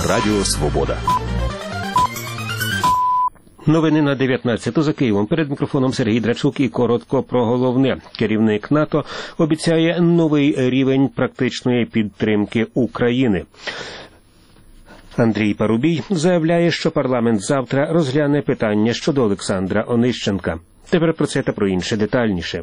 Радіо Свобода. Новини на 19-ту за Києвом. Перед мікрофоном Сергій Драчук і коротко про головне. Керівник НАТО обіцяє новий рівень практичної підтримки України. Андрій Парубій заявляє, що парламент завтра розгляне питання щодо Олександра Онищенка. Тепер про це та про інше детальніше.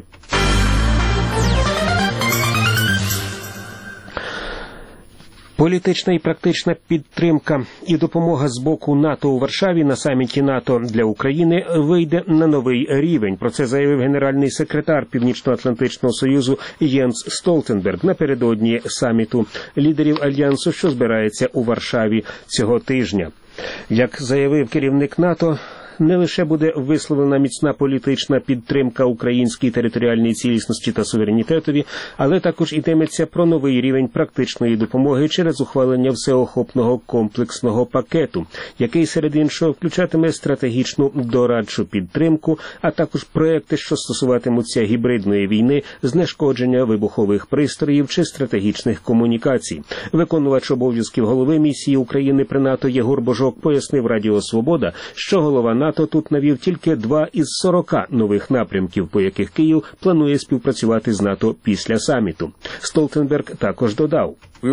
Політична і практична підтримка і допомога з боку НАТО у Варшаві на саміті НАТО для України вийде на новий рівень. Про це заявив генеральний секретар Північно-Атлантичного Союзу Єнс Столтенберг напередодні саміту лідерів Альянсу, що збирається у Варшаві цього тижня. Як заявив керівник НАТО, не лише буде висловлена міцна політична підтримка українській територіальній цілісності та суверенітетові, але також йтиметься про новий рівень практичної допомоги через ухвалення всеохопного комплексного пакету, який, серед іншого, включатиме стратегічну дорадчу підтримку, а також проекти, що стосуватимуться гібридної війни, знешкодження вибухових пристроїв чи стратегічних комунікацій. Виконувач обов'язків голови місії України при НАТО Єгор Божок пояснив Радіо Свобода, що голова НАТО тут навів тільки 2 із 40 нових напрямків, по яких Київ планує співпрацювати з НАТО після саміту. Столтенберг також додав: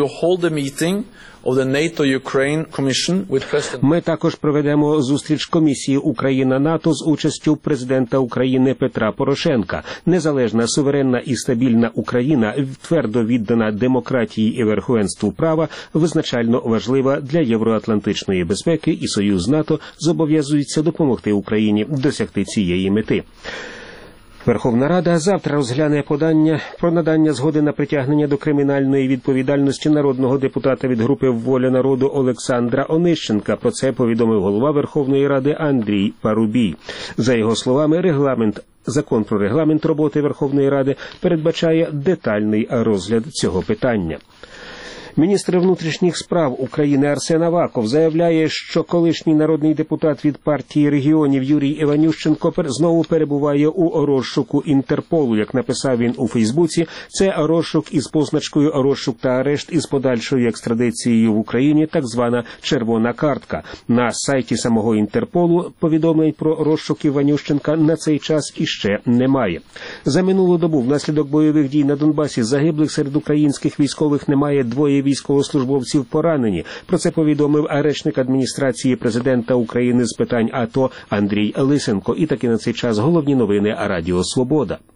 Ми також проведемо зустріч комісії Україна-НАТО з участю президента України Петра Порошенка. Незалежна, суверенна і стабільна Україна, твердо віддана демократії і верховенству права, визначально важлива для євроатлантичної безпеки, і Союз НАТО зобов'язується допомогти Україні досягти цієї мети. Верховна Рада завтра розгляне подання про надання згоди на притягнення до кримінальної відповідальності народного депутата від групи «Воля народу» Олександра Онищенка. Про це повідомив голова Верховної Ради Андрій Парубій. За його словами, Закон про регламент роботи Верховної Ради передбачає детальний розгляд цього питання. Міністр внутрішніх справ України Арсен Аваков заявляє, що колишній народний депутат від партії регіонів Юрій Іванющенко знову перебуває у розшуку Інтерполу. Як написав він у Фейсбуці, це розшук із позначкою «Розшук та арешт» із подальшою екстрадицією в Україні, так звана «червона картка». На сайті самого Інтерполу повідомлень про розшук Іванющенка на цей час іще немає. За минулу добу внаслідок бойових дій на Донбасі загиблих серед українських військових немає, 2 військовослужбовців поранені. Про це повідомив речник адміністрації президента України з питань АТО Андрій Лисенко. І таки на цей час головні новини Радіо Свобода.